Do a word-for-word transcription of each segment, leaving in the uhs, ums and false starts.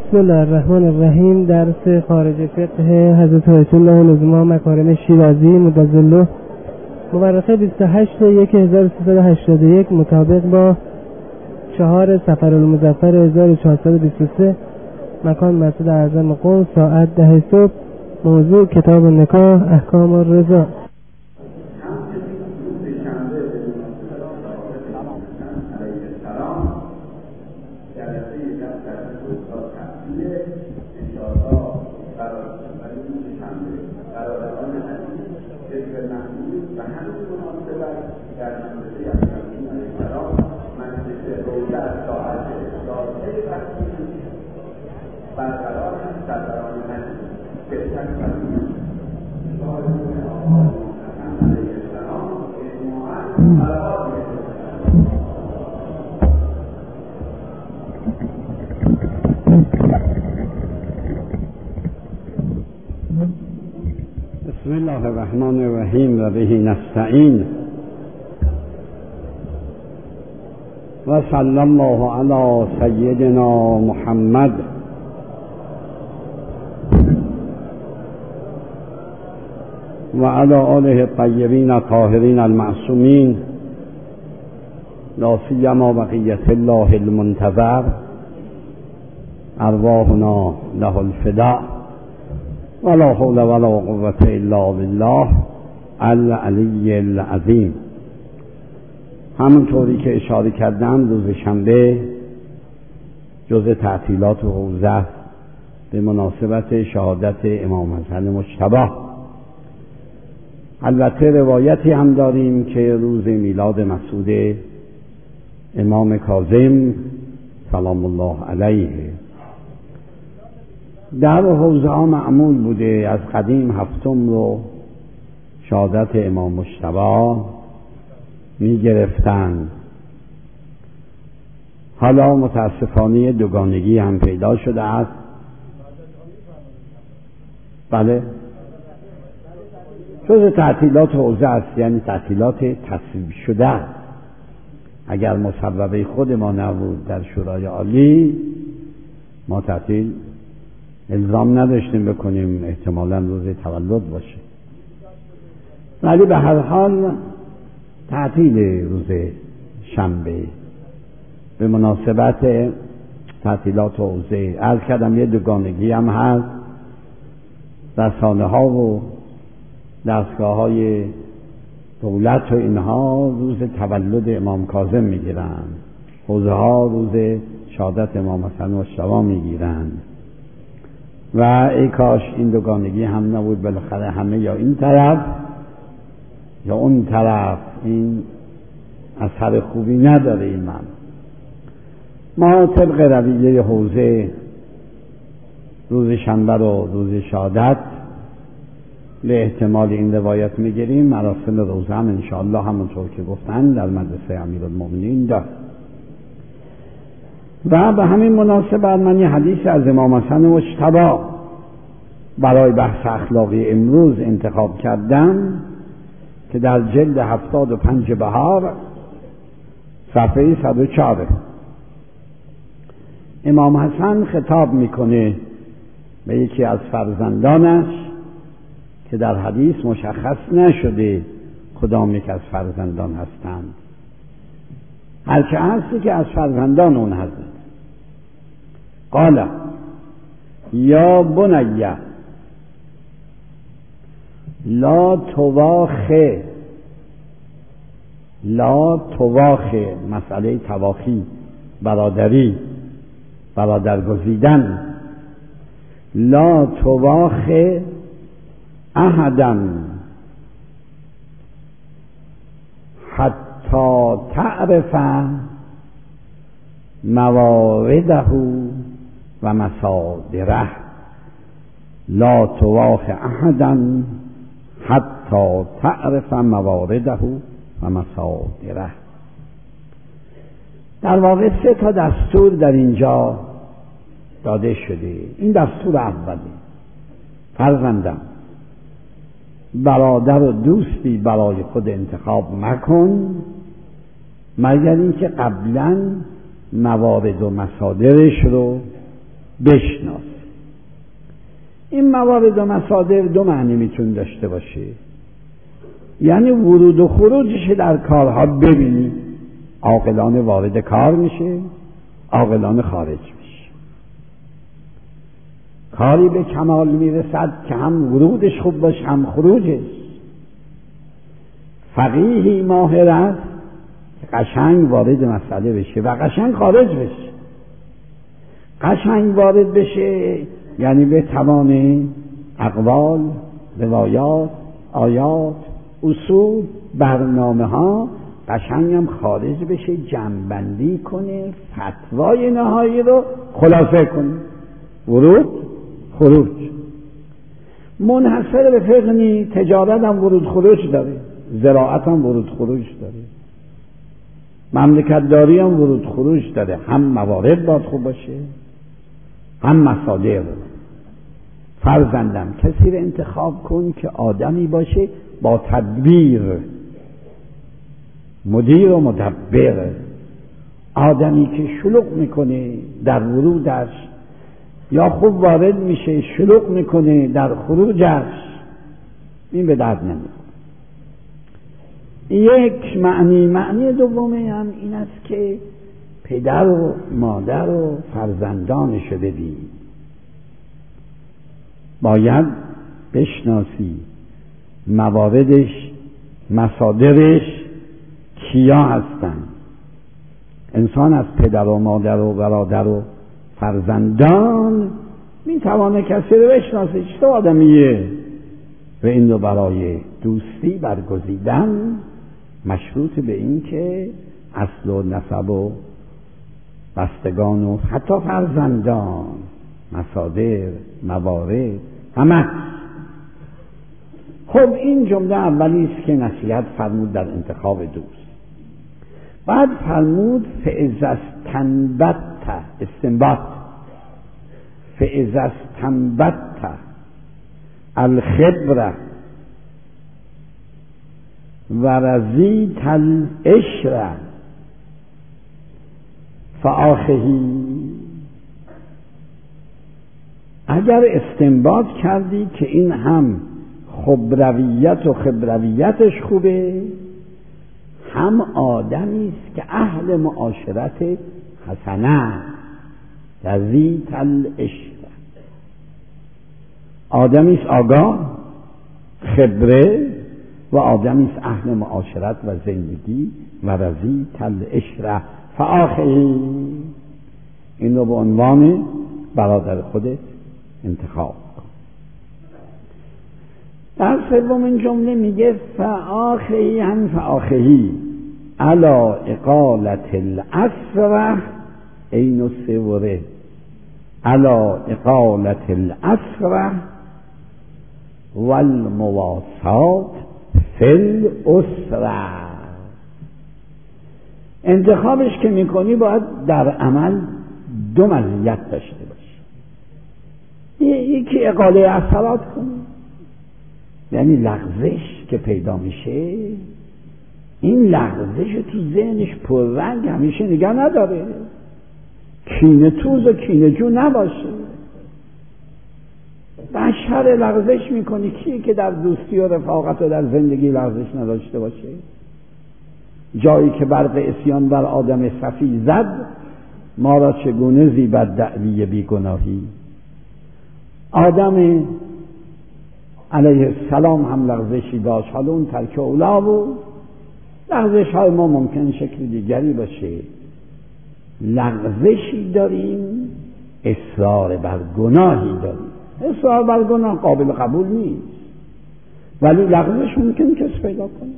بسم الله الرحمن الرحیم. درس خارج فقه حضرت آیت الله نظما مکارم شیرازی مدظله، مورخه بیست و هشت یک هزار و سیصد و هشتاد و یک مطابق با چهار صفرالمظفر هزار و چهارصد و بیست و سه، مکان مسجد اعظم قم، ساعت ده صبح. موضوع کتاب نکاح، احکام الرضا. بسم الله الرحمن الرحیم و به نستعین و صلی الله علی سیدنا محمد و علی آله الطیبین الطاهرین المعصومین، لا سیما بقیة الله المنتظر، ارواحنا له الفداء ولا حول ولا قوة الا بالله العلی العظیم. همونطوری که اشاره کردم، روز شنبه جزء تعطیلات و حوزه به مناسبت شهادت امام حسن مجتبی. البته روایتی هم داریم که روز میلاد مسعود امام کاظم سلام الله علیه. در حوزه ها معمول بوده از قدیم هفتم رو شهادت امام مجتبی می گرفتن. حالا متاسفانه دوگانگی هم پیدا شده است. بله، جز تعطیلات حوزه است، یعنی تعطیلات تصویب شده. اگر مصوبه خود ما نبود در شورای عالی، ما تعطیل الزام نداشتیم بکنیم، احتمالاً روز تولد باشه. ولی به هر حال تعطیل روز شنبه به مناسبت تعطیلات حوزه. عرض کردم یه دوگانگی هم هست. رسانه ها و دستگاه های دولت و اینها روز تولد امام کاظم میگیرن، حوزه ها روز شهادت امام حسن مجتبی میگیرن. و ای کاش این دوگانگی هم نبود، بالاخره همه یا این طرف یا اون طرف. این اثر خوبی نداره. این من ما طبق رویه حوزه روز شنبه رو روز شهادت به احتمال این روایت میگیریم. مراسم روزه هم انشاءالله همونطور که گفتن در مدرسه امیرالمومنین دارد. و به همین مناسبت من یه حدیث از امام حسن مجتبی برای بحث اخلاقی امروز انتخاب کردم که در جلد هفتاد و پنج بهار صفحه صد و چهار امام حسن خطاب میکنه به یکی از فرزندانش که در حدیث مشخص نشده کدام یک از فرزندان هستند، هرچه هستی که از فرزندان اون هست. قال یا بنیه لا تواخه لا تواخه مسئله تواخی، برادری، برادرگزیدن. لا تواخه احدا حتی تعرف موارده و مصادره. لا تواخ احدا حتی تعرف موارده و مصادره. در واقع سه تا دستور در اینجا داده شده. این دستور اولی: فرزندم، برادر و دوستی برای خود انتخاب مکن مگر اینکه قبلا موارد و مصادرش رو بشناس. این موارد و مصادر دو معنی میتونه داشته باشه، یعنی ورود و خروجش در کارها ببینی، عاقلانه وارد کار میشه، عاقلانه خارج میشه. کاری به کمال میرسد که هم ورودش خوب باشه هم خروجش. فقیهی ماهر است که قشنگ وارد مسئله بشه و قشنگ خارج بشه. قشنگ وارد بشه یعنی به توان اقوال، روایات، آیات، اصول، برنامه ها قشنگ هم خارج بشه، جمع‌بندی کنه، فتوای نهایی رو خلاصه کنه. ورود خروج. منحصر به فقه نی، تجارت هم ورود خروج داره، زراعت هم ورود خروج داره، مملکت داری هم ورود خروج داره. هم موارد باید خوب باشه هم مصادر. فرزندم کسی رو انتخاب کن که آدمی باشه با تدبیر، مدیر و مدبر، آدمی که شلوغ میکنه در ورودش یا خوب وارد میشه شلوغ میکنه در خروجش، این به درد نمیخوره. یک معنی. معنی دومه هم این است که پدر و مادر و فرزندانش رو ببین. باید بشناسی مواردش، مصادرش کیا هستن. انسان از پدر و مادر و برادر و فرزندان میتوانه کسی رو بشناسه چه آدمیه و این رو برای دوستی برگزیدن مشروط به این که اصل و نسب و بستگان و حتی فرزندان، مصادر، موارد، همه. خب این جمله اولی است که نصیحت فرمود در انتخاب دوست. بعد فرمود فاذا استنبطت، استنباط، فاذا استنبطت الخبره و رضیت العشره فآخذی. اگر استنباط کردی که این هم خبرویت و خبرویتش خوبه، هم آدمی است که اهل معاشرت حسنه، رضیت العشره، آدمی است آگاه، خبره و آدمی است اهل معاشرت و زندگی و رضیت العشره فآخذی. این رو به عنوان برادر خودت انتخاب کن. در سومین جمله میگه فآخذی هم فآخذی علی اقالت الاسره عین السوره، علی اقالت الاسره والمواسات فی الاسره. انتخابش که میکنی باید در عمل دو مزیت داشته باشه. یکی اقاله اثرات کنی، یعنی لغزش که پیدا میشه، این لغزش تو ذهنش پررنگ همیشه نگه نداره، کینه توز و کینه جو نباشه. بشر لغزش میکنی کیه که در دوستی و رفاقت و در زندگی لغزش نداشته باشه؟ جایی که برق عصیان بر آدم صفی زد، ما را چگونه زیبد دعوی بیگناهی. آدم علیه السلام هم لغزشی داشت، حالا اون ترک اولا بود. لغزش های ما ممکن شکل دیگری باشه. لغزشی داریم، اصرار بر گناهی داریم. اصرار بر گناه قابل قبول نیست، ولی لغزش ممکن کس پیدا کنه.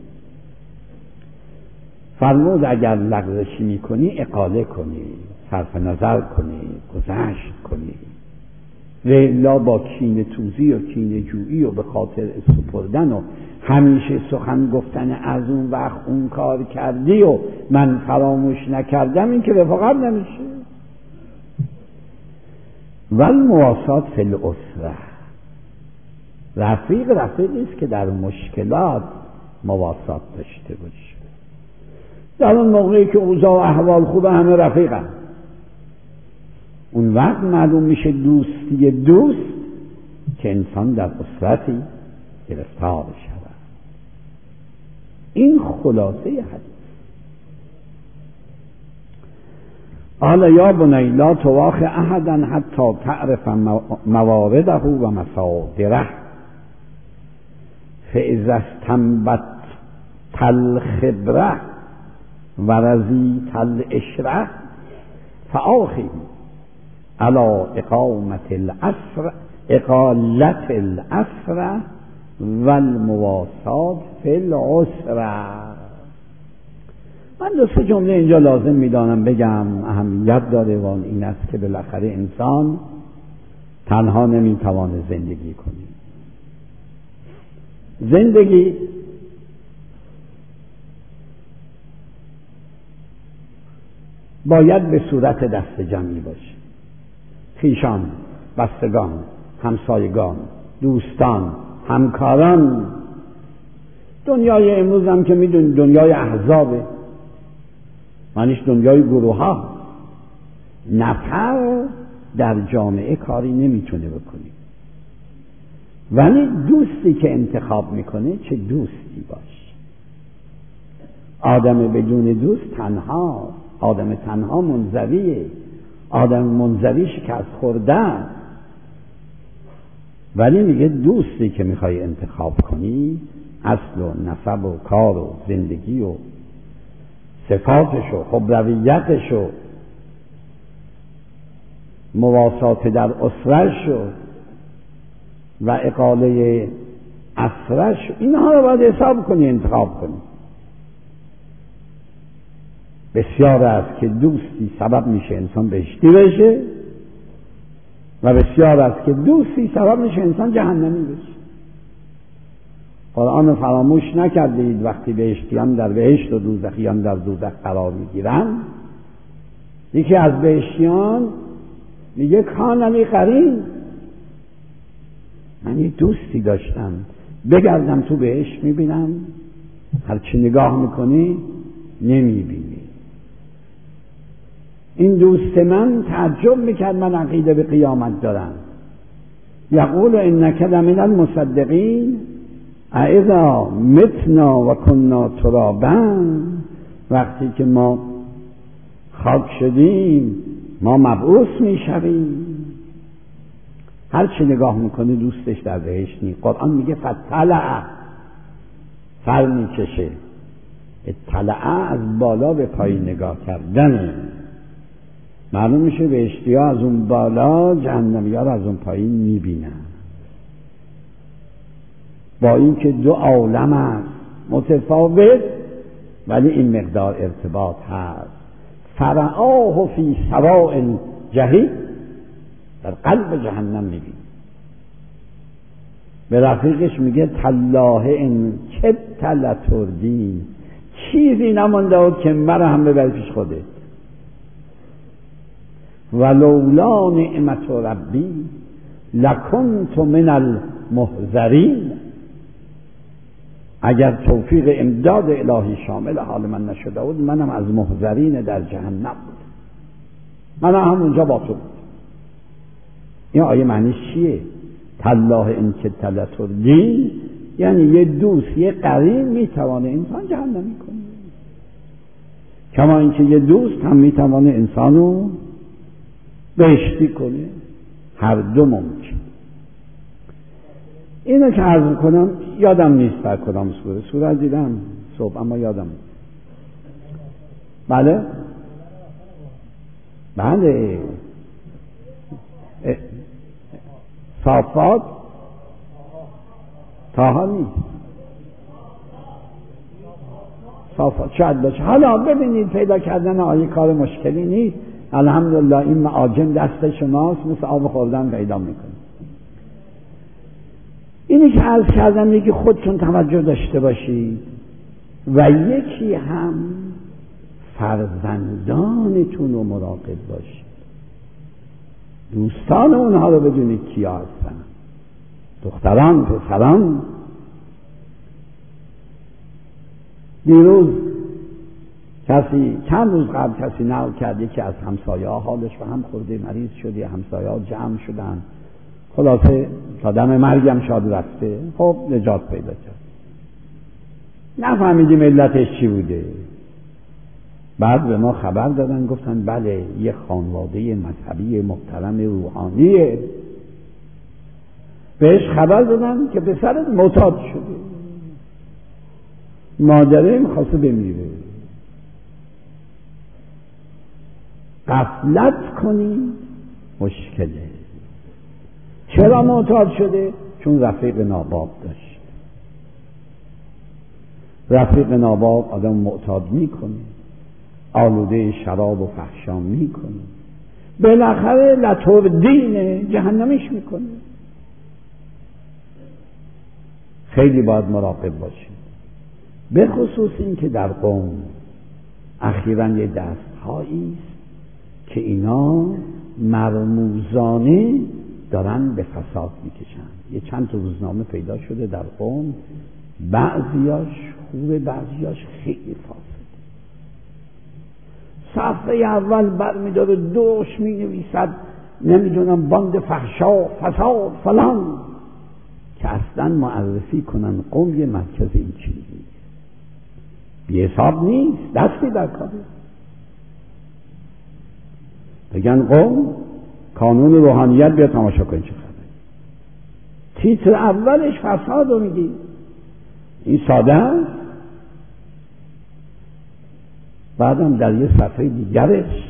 فرمود اگر لغزشی میکنی اقاله کنی، صرف نظر کنی، گذشت کنی، ولا با کینه توزی و کینه جویی و به خاطر سپردن و همیشه سخن گفتن از اون وقت اون کار کردی و من فراموش نکردم، این که رفاقت نمیشه. والمواسات فی الاسره، رفیق رفیقی است که در مشکلات مواسات داشته باشه. در اون موقعی که اوضاع و احوال خوبه همه رفیقن، اون وقت معلوم میشه دوستی دوست که انسان در اسرتی گرفتار شود. این خلاصه حدیث. قال یا بنی لا تواخ احدا حتی تعرف موارده و مصادره فاذا استنبت الخبره و رضیت العشره فآخی علی اقامت العصر اقالت العصر و المواسات فی العسر. من دو سه جمله اینجا لازم میدانم بگم، اهمیت داره و این است که بالاخره انسان تنها نمیتوانه زندگی کنه. زندگی باید به صورت دست جمعی باشه. خویشان، بستگان، همسایگان، دوستان، همکاران. دنیای امروز هم که میدونید دنیای احزابه، معنیش دنیای گروه ها. نفر در جامعه کاری نمیتونه بکنه، ولی دوستی که انتخاب میکنه چه دوستی باشه. آدم بدون دوست تنها، آدم تنها منزویه، آدم منزوی شکست خورده. ولی میگه دوستی که میخوای انتخاب کنی اصل و نسب و کار و زندگی و صفاتش و خبرویتش و مواسات در اسرش و و اقاله اسرش، اینها رو باید حساب کنی، انتخاب کنی. بسیار است که دوستی سبب میشه انسان بهشتی بشه و بسیار است که دوستی سبب میشه انسان جهنمی بشه. قرآن فراموش نکردید وقتی بهشتیان در بهشت و دوزخیان در دوزخ قرار میگیرن، یکی از بهشتیان میگه کانمی قرین، من یه دوستی داشتم بگردم تو بهشت میبینم هرچی نگاه میکنی نمیبینی. این دوست من تعجب میکرد من عقیده به قیامت دارم. یقول انک لمن المصدقین اذا متنا و کنا ترابا، وقتی که ما خاک شدیم ما مبعوث میشویم. هر چی نگاه میکنه دوستش در بهشت نیست. قرآن میگه فطلع، سر میکشه. اطلع از بالا به پایین نگاه کردن. معلوم میشه بهشتی ها از اون بالا، جهنمی ها از اون پایین میبینن. با اینکه دو عالم است متفاوت ولی این مقدار ارتباط هست. فرعاه فی سواء الجحیم، در قلب جهنم میبین. به رفیقش میگه تالله ان کدت لتردین، چیزی نمانده بود که مرا هم ببری پیش خودت. ولولا نعمت ربی لکنت من المحضرین، اگر توفیق امداد الهی شامل حال من نشده بود منم از محضرین در جهنم بود، منم همونجا با تو بود. این آیه معنیش چیه؟ تالله ان کدت لتردین یعنی یه دوست، یه قرین میتوانه انسان جهنمی کنه، کما اینکه یه دوست هم میتوانه انسانو بهشتی کنه. هر دو ممکن. اینو که عرض کنم یادم نیست در کدام سوره سوره دیدم صبح، اما یادم بله بله صافات تاها نیست، صافات شاید باشه. حالا ببینید پیدا کردن آیه کار مشکلی نیست. الحمدلله این معاجم دست شماست، مثل آب خوردن پیدا میکنه. اینی که عرض کردم یکی خودتون توجه داشته باشید و یکی هم فرزندانتون رو مراقب باشید. دوستان اونها رو بدونید کیا هستن، دختران، پسران. دیروز کسی چند روز قبل کسی نقل کرد که از همسایه ها حالش به هم خورده، مریض شده، همسایه ها جمع شدن، خلاصه تا دم مرگم شاد رفته. خب نجات پیدا کرد. نفهمیدیم علتش چی بوده. بعد به ما خبر دادن، گفتن بله یه خانواده مذهبی محترم روحانیه، بهش خبر دادن که پسرت معتاد شده، مادره میخواسته بمیره. غفلت کنی مشکله. چرا معتاد شده؟ چون رفیق ناباب داشت. رفیق ناباب آدم معتاد میکنه، آلوده شراب و فحشا میکنه، بالاخره لطور دین جهنمش میکنه. خیلی باید مراقب باشیم، به خصوص این که در قوم اخیراً یه دستهایی است که اینا مرموزانه دارن به فساد میکشن. یه چند تا روزنامه پیدا شده در قوم، بعضیاش خوبه بعضیاش خیلی فاسد. صفحه اول برمیداره دوش مینویسد نمیدونم باند فحشا فساد فلان، که اصلا معرفی کنن قوم یه مرکز این چیزی بی حساب نیست، دستی در کاره. بگن قوم کانون روحانیت بیا تماشا کن چه خبره. تیتر اولش فساد رو میگی، این ساده است. بعدم در یه صفحه دیگرش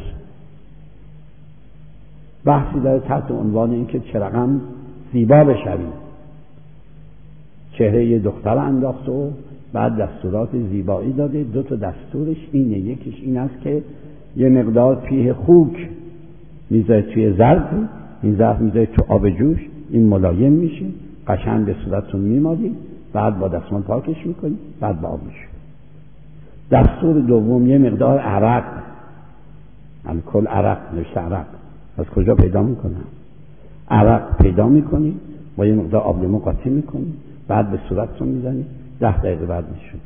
بحثی داره تحت عنوان این که چه رقم زیبا بشوی. چهره یه دختر انداخت و بعد دستورات زیبایی داده. دو تا دستورش اینه، یکیش این است که یه مقدار پیه خوک میذاره توی ظرف، این ظرف میذاره تو آب جوش، این ملایم میشه، قشنگ به صورتتون میمالی، بعد با دستمال پاکش میکنی، بعد با آب میشه. دستور دوم یه مقدار عرق، الکل عرق، نوشته عرق، از کجا پیدا میکنم؟ عرق پیدا میکنی، با یه مقدار آب لیمو قاطی میکنی، بعد به صورتتون میزنی، ده دقیقه بعد میشون.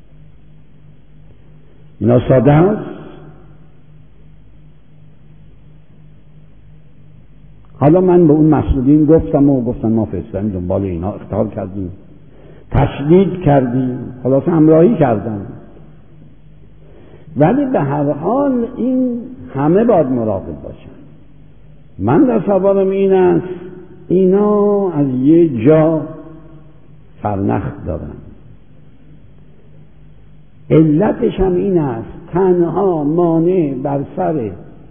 اینا ساده است. حالا من به اون مسئولین گفتم و گفتن ما فرستادیم دنبال اینا، اختار کردیم، تشدید کردیم، خلاص همراهی کردن. ولی به هر حال این همه باید مراقب باشن. من تصورم این است اینا از یه جا سرنخ دارن. علتش هم این است تنها مانع بر سر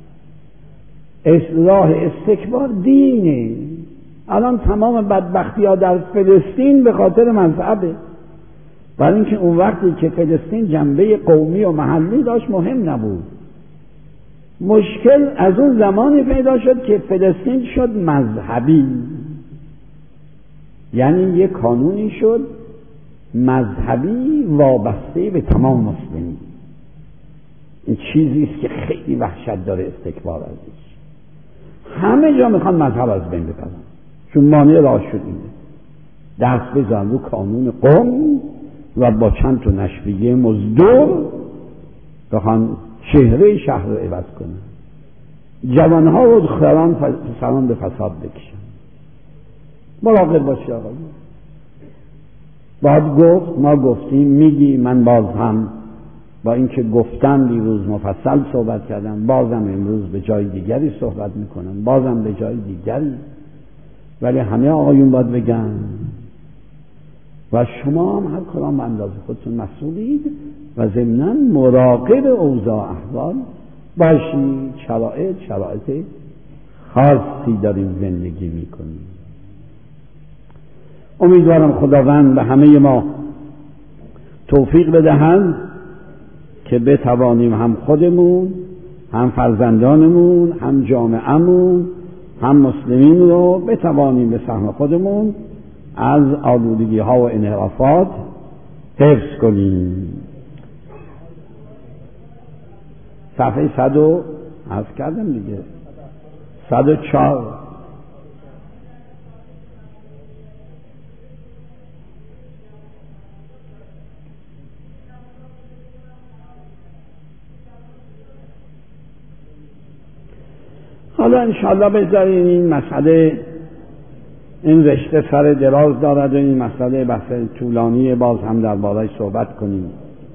اصلاح استکبار دینه. الان تمام بدبختی ها در فلسطین به خاطر مذهبه. برای اینکه اون وقتی که فلسطین جنبه قومی و محلی داشت مهم نبود. مشکل از اون زمانی پیدا شد که فلسطین شد مذهبی، یعنی یک کانونی شد مذهبی وابسته به تمام مسلمین. این چیزی است که خیلی وحشت داره استکبار ازش. همه جا میخوان مذهب از بین ببرن، چون مانع راه شد اینه. دست بزن رو کانون قوم و با چند تا نشریه مزدور بخوان چهره شهر رو عوض کنن، جوانها و دختران پسران به فساد بکشن. مراقب باشی آقای. باید گفت، ما گفتیم، میگی، من باز هم با اینکه گفتم دیروز مفصل صحبت کردم، بازم امروز به جای دیگری صحبت میکنم، بازم به جای دیگری، ولی همه آقایون باید بگن و شما هم هر کدام به اندازه خودتون مسئولید و ضمناً مراقب اوضاع احوال باشید. شرایط شرایط خاصی داریم زندگی میکنیم. امیدوارم خداوند به همه ما توفیق بدهند که بتوانیم هم خودمون، هم فرزندانمون، هم جامعهمون، هم مسلمین رو بتوانیم به سهم خودمون از آلودگی ها و انحرافات حفظ کنیم. صفحه صد و عرض کردم دیگه، صد و چهار. حالا انشاءالله بذارین این مسئله، این رشته سر دراز دارد و این مسئله بحث طولانی، باز هم درباره‌اش صحبت کنیم.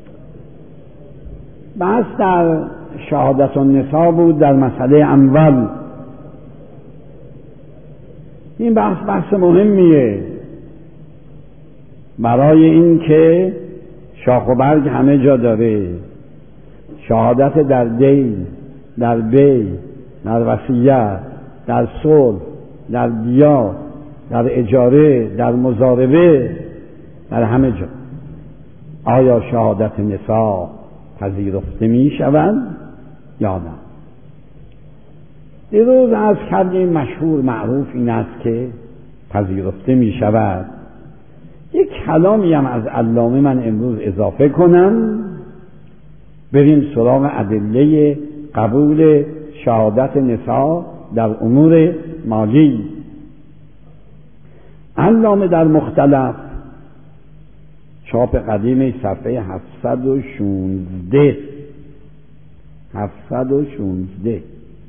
بحث در شهادت النساء بود در مسئله اول. این بحث بحث مهمیه برای این که شاخ و برگ همه جا داره. شهادت در دین، در بی، در وصیت، در صلح، در دیار، در اجاره، در مضاربه، در همه جا. آیا شهادت نساء پذیرفته می شوند یا نه؟ دیروز عرض کردیم مشهور معروف این است که پذیرفته می شود. یک کلامی هم از علامه من امروز اضافه کنم، بریم سراغ ادله قبول شهادت نساء در امور مالی. علامه در مختلف چاپ قدیمی صفحه هفتصد و شانزده هفتصد و شانزده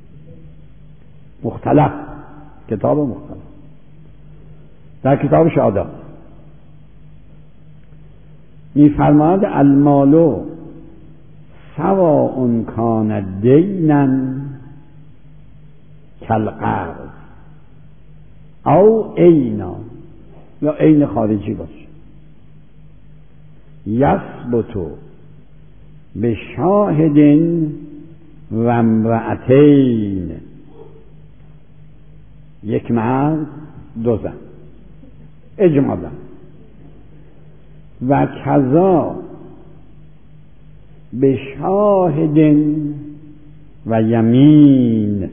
مختلف، کتاب مختلف در کتاب شهادت می‌فرماید المال سواء کان دینا کالقرض او عینا، یا عین خارجی باشه، یثبت بشاهد و امرأتین، یک مرد دو زن اجمالا، و کذا بشاهد و یمین،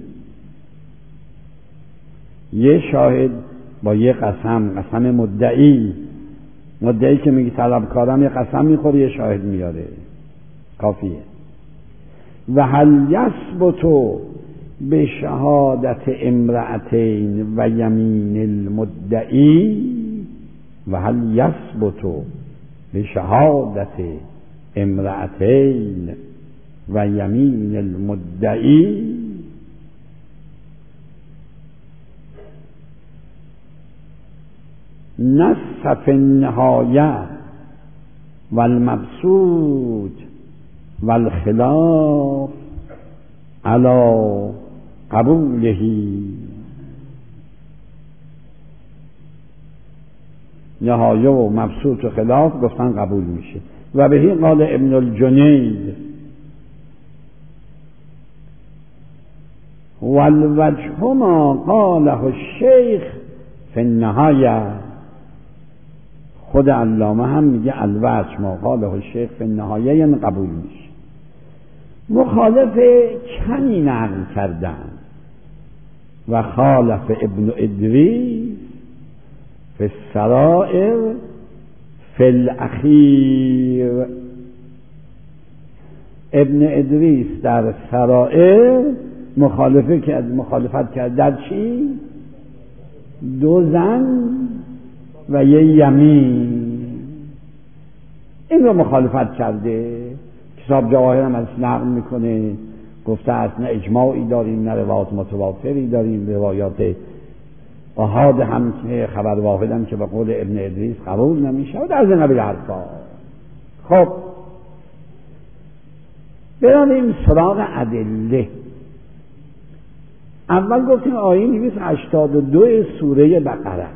یه شاهد با یه قسم، قسم مدعی، مدعی که میگه طلبکارم یه قسم میخوره یه شاهد میاره، کافیه. و هل یثبت بشهادت امرأتین و یمین المدعی، و هل یثبت بشهادت امرأتین و یمین المدعی، نص فی النهایه و المبسوط و الخلاف علی قبوله. نهایه و مبسوط و خلاف گفتن قبول میشه. و بهی قال ابن الجنید والوجه ما قاله الشیخ فی النهایه، خود علامه هم میگه الوجه ما قاله الشیخ فی النهایه، یعنی قبول میشه. مخالف کمی نقل کردن و خالف ابن ادریس فی السرائر فی الاخیر. ابن ادریس در سرائر مخالفه که از مخالفت کرد در چی؟ دو زن و یه یمین، این رو مخالفت کرده. کتاب جواهر هم از نقل میکنه، گفته اصلا اجماعی داریم نه روایات متواتری داریم، روایات احاد هم که خبر واحد هم که به قول ابن ادریس قبول نمیشه و در زنبیل حرفا. خب برانیم سراغ ادله. اول گفتیم آیه دویست و هشتاد و دو سوره بقره.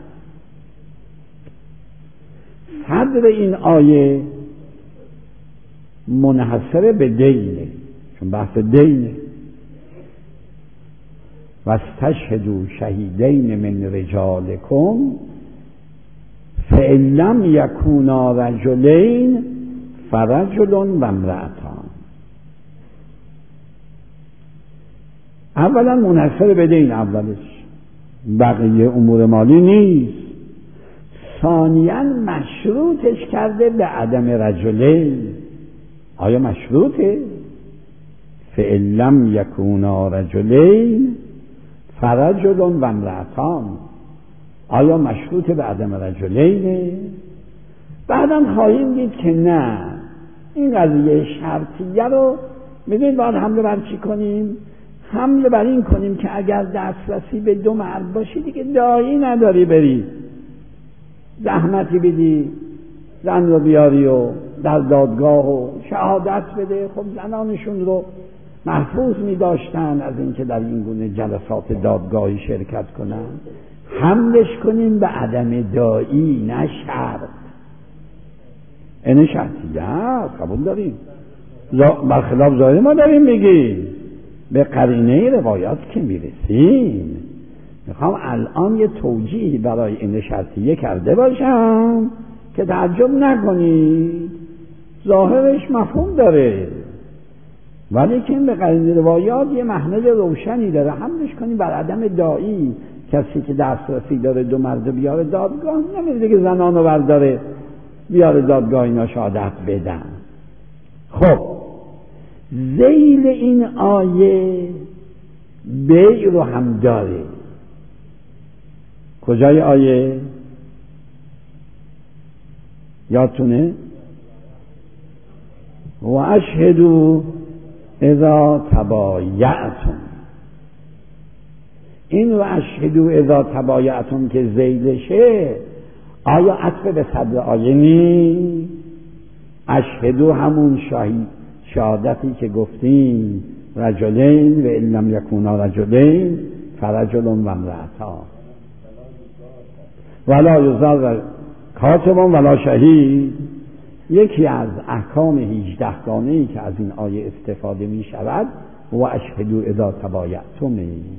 صدر این آیه منحصر به دینه، چون بحث دینه. واستشهدوا شهیدین من رجالکم فإن لم یکونا رجلین فرجل و امرأتان. اولا منحصر به دین اولش، بقیه امور مالی نیست. ثانیاً مشروطش کرده به عدم رجلین. آیا مشروطه؟ فإن لم یکونا رجلین فرجل و امرأتان، آیا مشروط به عدم رجلینه؟ بعدم خواهیم دید که نه، این قضیه شرطیه رو میدونید باید حمله بر چی کنیم؟ حمله بر این کنیم که اگر دسترسی به دو مرد باشی دیگه داعی نداری بری زحمتی بدی زن رو بیاری و در دادگاه و شهادت بده. خب زنانشون رو محفوظ می داشتن از اینکه در این گونه جلسات دادگاهی شرکت کنن. حملش کنیم به عدم داعی نه شرط. این شرطیه است، قبول داریم، برخلاف ظاهر ما داریم میگیم. به قرینه روایات که میرسیم میخوام الان یه توجیهی برای این شرطیه کرده باشم که تعجب نکنید، ظاهرش مفهوم داره ولی که به قرینه روایات یه محمل روشنی داره. حملش کنیم بر عدم داعی. کسی که دسترسی داره دو مرد بیاره دادگاه نمیده دیگه زنانو برداره بیاره دادگاه اینا شهادت بدن. خب ذیل این آیه بیع رو هم داره. کجای آیه؟ یادتونه؟ و اشهدوا اذا تبایعتم. این و اشهدوا اذا تبایعتم که ذیلشه آیا عطف به صدر آیه نی؟ اشهدوا همون شاهی شهادتی که گفتیم رجلین و ان لم یکونا رجلین فرجل و امرأتان ولا یضر کاتب ولا شهید. یکی از احکام هجده گانه‌ای که از این آیه استفاده می شود و اشهدوا اذا تبایعتم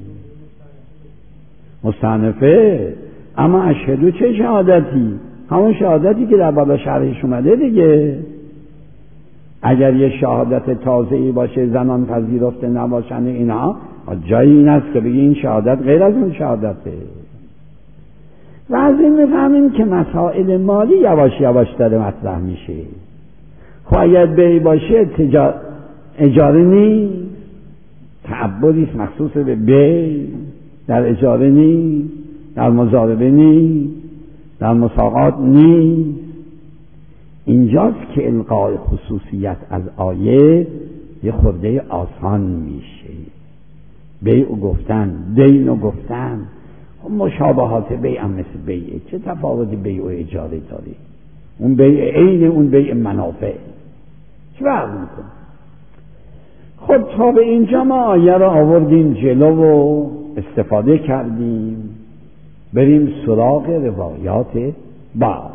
مستأنفه. اما اشهدوا چه شهادتی؟ همون شهادتی که در بالا شرحش اومده دیگه. اگر یه شهادت تازه‌ای باشه زنان پذیرفته نباشن اینا جایی این است که بگی این شهادت غیر از اون شهادته. و از این میفهمیم که مسائل مالی یواش یواش داره مطرح میشه. خب اگر بیع باشه تجار... اجاره نیست، تعبدی است مخصوص به بیع. در اجاره نیست، در مضاربه نیست، در مساقات نیست. اینجاست که القای خصوصیت از آیه یه خورده آسان میشه. بیع و گفتن، دین و گفتن، مشابهات بیع هم مثل بیعه. چه تفاوتی بیع و اجاره داره؟ اون بیع عین اون بیع منافع چه فرق میکنه؟ خب تا به اینجا ما آیه را آوردیم جلو و استفاده کردیم. بریم سراغ روایات باب.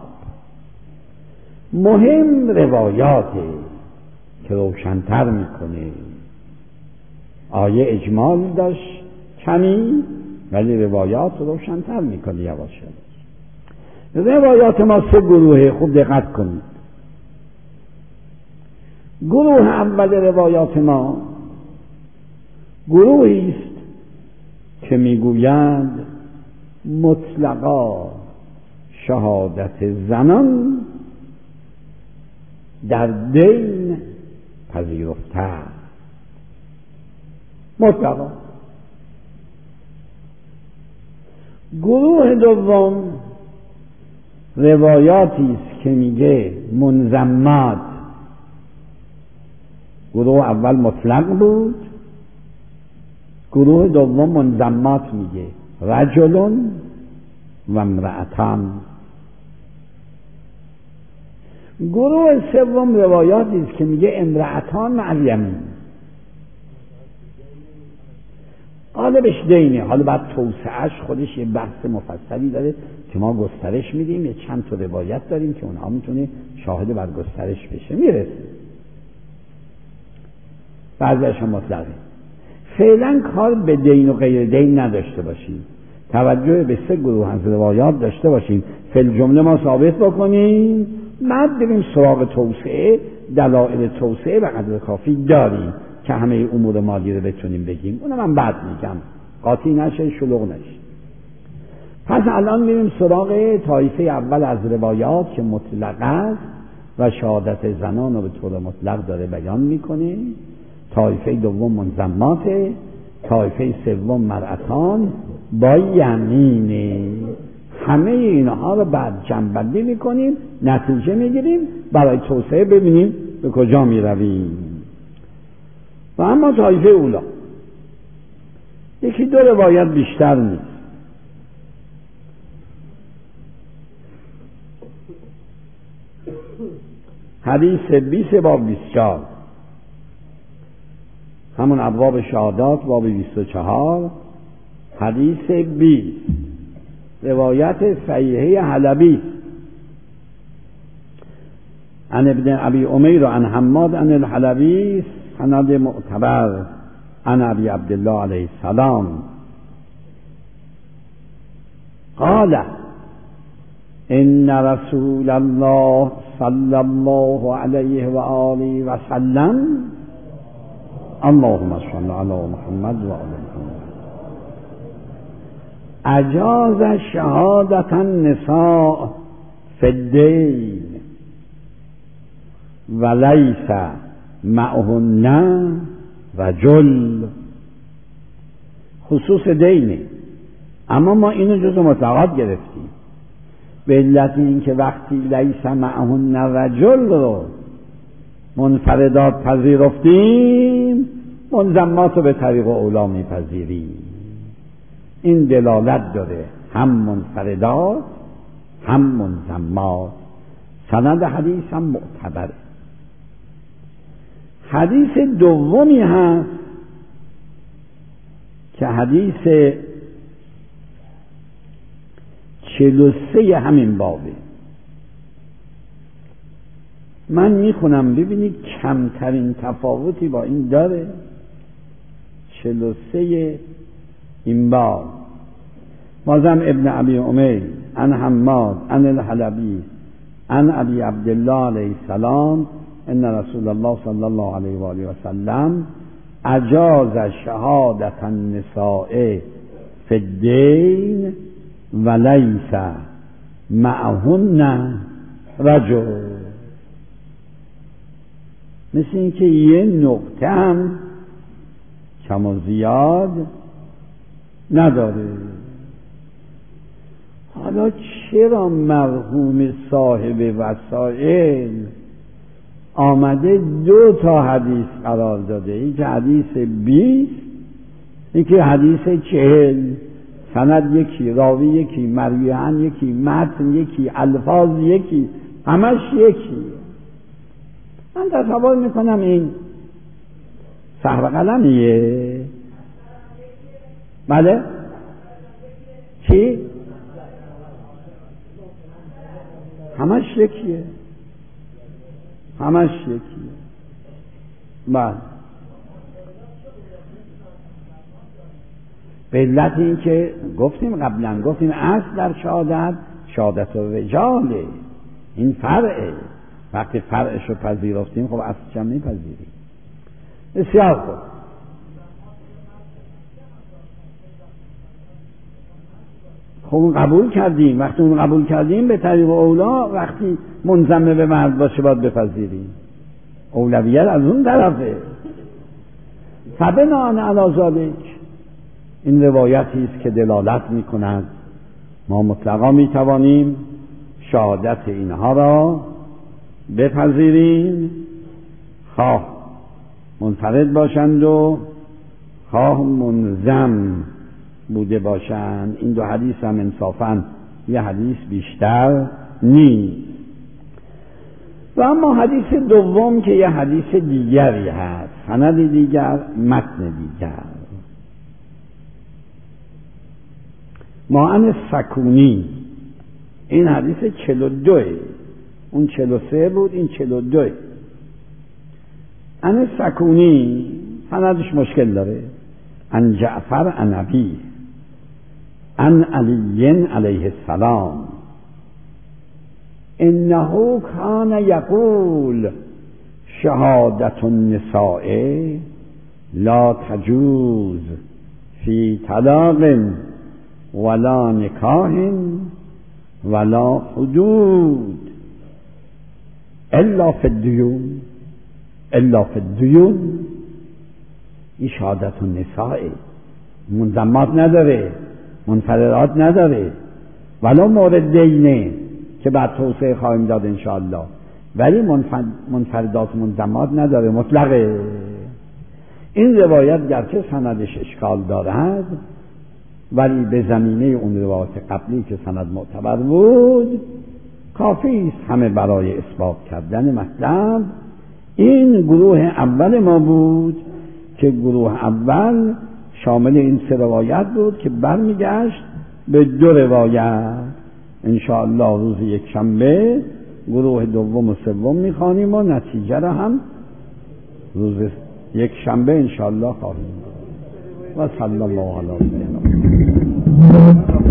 مهم روایاته که روشن‌تر میکنه. آیه اجمال داشت کمی ولی روایات روشن‌تر میکنه یواش یواش. روایات ما سه گروهه، خوب دقت کنید. گروه اول روایات ما گروهی است که میگویند مطلقا شهادت زنان در دین پذیرفته. مطلقا. گروه دوم روایاتی است که میگه منضمات. گروه اول مطلق بود، گروه دوم منضمات میگه رجل و امرأتان. گروه سوم روایاتی است که میگه امرأتان مع الیمین. غالبش دینه. حالا بعد توسعهش خودش یه بحث مفصلی داره که ما گسترش میدیم. یه چند تا روایت داریم که اونها میتونه شاهد بر گسترش بشه. میرسه بعضیش هم مطلقه. فعلا کار به دین و غیر دین نداشته باشیم، توجه به سه گروه از روایات داشته باشیم، فل جمله ما ثابت بکنیم، بعد بریم سراغ توسعه. دلایل توسعه به قدر کافی داریم که همه امور مالی رو بتونیم بگیم. اونم من بعد میگم، قاطی نشه، شلوغ نشه. پس الان میریم سراغ طایفه اول از روایات که مطلق است و شهادت زنان رو به طور مطلق داره بیان میکنه. طایفه دوم منضماته، طایفه سوم مرأتان با یمینه. همه اینها رو بعد جمع‌بندی میکنیم، نتیجه میگیریم، برای توسعه ببینیم به کجا میرویم. و اما طایفه اولا یکی دو روایت بیشتر نیست. حدیث بیست باب بیست و چهار، همون ابواب شهادات باب بیست و چهار، حدیث بیست، روایت صحیحه حلبی عن ابن ابی امیر و عن حماد عن الحلبی، سند معتبر عن ابی عبدالله علیه السلام قال ان رسول الله صلی الله علیه و آله و سلم اللهم صل علی محمد و آل محمد اجاز شهادت النساء فی الدین ولیس معهن رجل. خصوص دینه، اما ما اینو جزء مطلقات گرفتیم به علت این که وقتی لیس معهن رجل رو منفردات پذیرفتیم، منضمات رو به طریق اولا میپذیریم. این دلالت داره هم منفردات هم منضمات. سند حدیث هم معتبره. حدیث دومی هست که حدیث چهل و سه همین بابه. من میخونم ببینید کمترین تفاوتی با این داره. چهل و سه این باب مازم ابن ابی امیر عن حماد عن الحلبی عن ابی عبدالله علیه السلام ان رسول الله صلی الله علیه و آله و سلم اجاز شهادت النساء فی الدین ولیس معهن رجل. مثل این که یه نقطه هم کم و زیاد نداره. حالا چرا مرحوم صاحب وسائل آمده دو تا حدیث قرار داده؟ این که حدیث بیست، این که حدیث چهل، سند یکی، راوی یکی، مرویان یکی، متن یکی، الفاظ یکی، همش یکی. من تصور میکنم این سهو قلمیه. بله چی؟ همش یکیه، همش یکیه. بله به علت این که گفتیم قبلا، گفتیم اصل در شهادت شهادت رجاله، این فرعه. وقتی فرعش رو پذیرفتیم خب اصلش هم میپذیریم. بسیار خوب. خب اون قبول کردیم. وقتی اون قبول کردیم به طریق اولا وقتی منضم به مرد باشه باید بپذیریم. اولویت از اون طرفه. فبناء علی ذلک این روایتی است که دلالت می‌کند ما مطلقا می‌توانیم شهادت اینها را بپذیریم، خواه منفرد باشند و خواه منضم بوده باشند. این دو حدیث هم انصافاً یه حدیث بیشتر نیست. و اما حدیث دوم که یه حدیث دیگری هست، سند دیگر، متن دیگر. معن سکونی، این حدیث چهل و دوه، اون چهل و سه بود، این چهل و دوه. ان سکونی سندش مشکل داره. ان جعفر عن ابی عن علی علیه السلام انه کان یقول شهادت النساء لا تجوز فی طلاق ولا نکاح ولا حدود الا فی الدیون الا فی الدیون. این شهادت النساء منضمات نداره، منفردات نداره، ولا مورد دینه که بعد توسعه خواهیم داد انشاءالله، ولی منفردات منضمات نداره، مطلقه. این روایت گرچه سندش اشکال دارد ولی به زمینه اون روایت قبلی که سند معتبر بود کافی است همه برای اثبات کردن مطلب. این گروه اول ما بود که گروه اول شامل این سه روایت بود که برمیگشت به دو روایت. انشاءالله روز یک شنبه گروه دوم و سوم میخوانیم و نتیجه را هم روز یک شنبه انشاءالله خواهیم و صلی الله علیه و سلم.